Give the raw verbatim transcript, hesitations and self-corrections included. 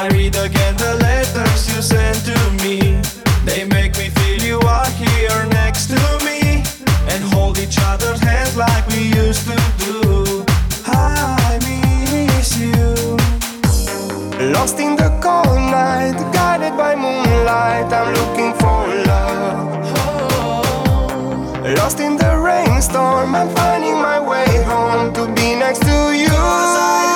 I read again the letters you sent to me. They make me feel you are here next to me, and hold each other's hands like we used to do. I miss you. Lost in the cold night, guided by moonlight, I'm looking for love. Lost in the rainstorm, I'm finding my way home to be next to you.